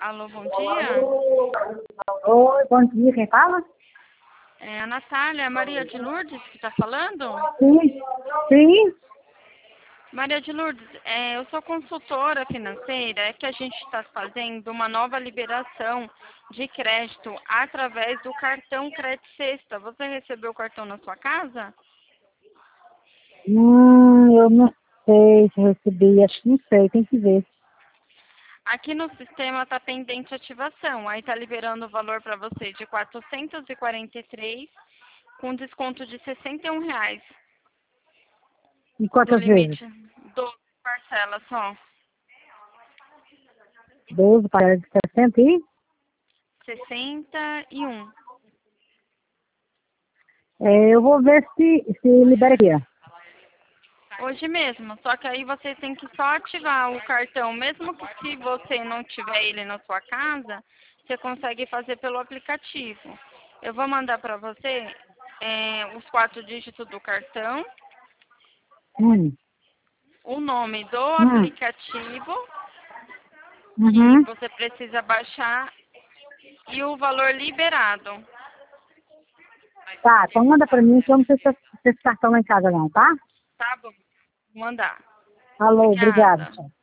Alô, bom dia. Oi, bom dia, quem fala? É a Natália, Maria de Lourdes que está falando? Sim, sim. Maria de Lourdes, eu sou consultora financeira, é que a gente está fazendo uma nova liberação de crédito através do cartão Crédito Sexta. Você recebeu o cartão na sua casa? Eu não sei se eu recebi, acho que não sei, tem que ver. Aqui no sistema está pendente ativação, aí está liberando o valor para você de 443 com desconto de R$ 61 E do quantas vezes? limite 12 parcelas só. 12 para 60 e? 61. Eu vou ver se libera aqui, ó. Hoje mesmo, só que aí você tem que só ativar o cartão, mesmo que se você não tiver ele na sua casa, você consegue fazer pelo aplicativo. Eu vou mandar para você os 4 dígitos do cartão, Hum, o nome do hum, aplicativo que uhum. você precisa baixar e o valor liberado. Tá, então manda pra mim que eu não sei se esse cartão lá em casa não, tá? Tá bom? Vou mandar. Alô, obrigado. Obrigada. Tchau.